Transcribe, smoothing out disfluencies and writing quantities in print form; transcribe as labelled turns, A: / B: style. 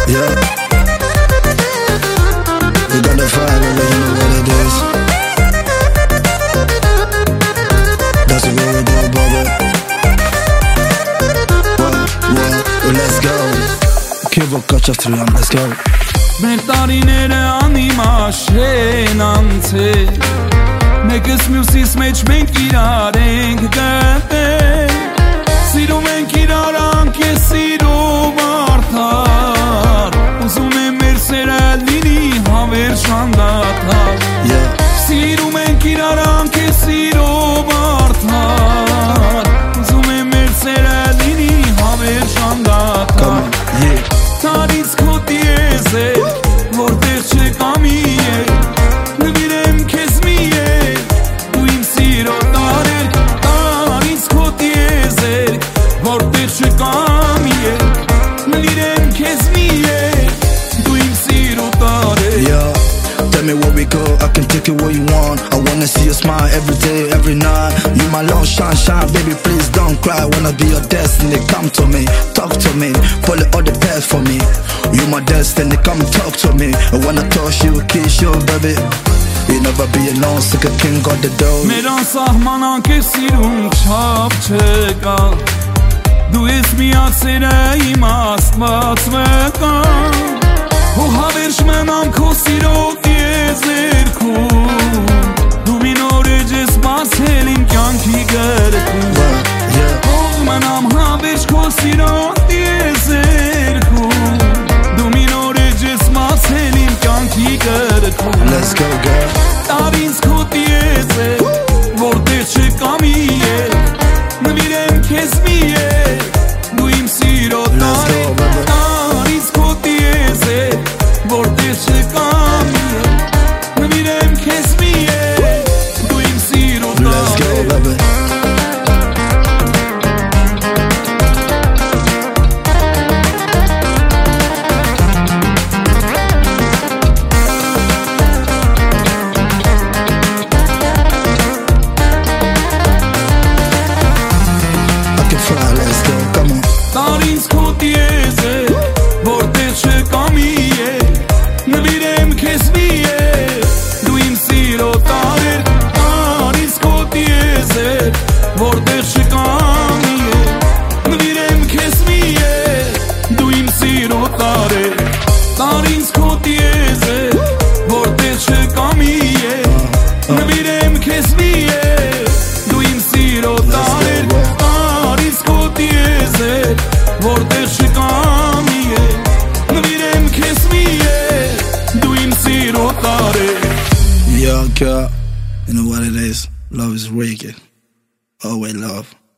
A: Yeah. We got the fire, baby, you know what it is. That's the way we do it, baby. Well, let's go. Kivo kaç hatırlıyorum, let's go.
B: Մերտարիները անիմաշեն անցել Մեկս մյուսիս մեջ մենք իրար ենք գտել Սիրում ենք իրար անք է սիրում արդար Ուզում եմ մեր սերը լինի հավերժ անդադար Սիրում ենք իրար անք է սիրում արդար Ուզում եմ մեր սերը լինի հավերժ անդադար Տարից քո տիեզեր Որտեղ չկա մի է Նվիրեմ քեզ մի է Դու իմ սիրո տարեր Տարից քո տիեզեր Որտեղ չկա մի է Նվիրեմ քեզ մի է Դու իմ սիրո տարեր
A: Tell me where we go, I can take you where you want I wanna see you smile every day, every night You my love, shine, shine, baby, please don't cry Wanna be your destiny, come to me, talk to me Pull it all the best for me You my destiny, come talk to me I wanna touch you, kiss you, baby You never be alone, sick a king got the dough
B: Մեր անսահման անկեր սիրուն չապ չկա Դու ես միացերը իմ աստված վկա Ու հավերժ մնամ քո սիրո տիեզերքում Դու մինոր էջ ես բացել իմ կյանքի գրքում Ող մնամ հավերժ քո սիրո տիեզերքում Դու մինոր էջ ես բացել իմ կյանքի գրքում
A: Let's go girl
B: Տարինց քո տիեզեր Որտեղ չկա մի է Նվիրեմ քեզ մի է Դու իմ սիրո տարեր Տարինց քո տիեզեր Որտեղ չկա մի է Նվիրեմ քեզ մի է Դու իմ սիրո տարեր Տարինց քո տիեզեր Որտեղ չկա մի է Նվիրեմ քեզ մի է Դու իմ սիրո տարեր Տարինց քո տիեզեր Որտեղ չկա մի է Նվիրեմ քեզ մի է Դու իմ սիրո տարեր Տարինց քո տիեզեր Որտեղ չկա մի է Նվիրեմ քեզ մի է Դու իմ սիրո տարեր Տարինց քո տիեզեր Որտեղ չկա մի է Նվիրեմ քեզ մի է Դու իմ սիրո տարեր
A: Yo girl, you know what it is Love is wicked Always love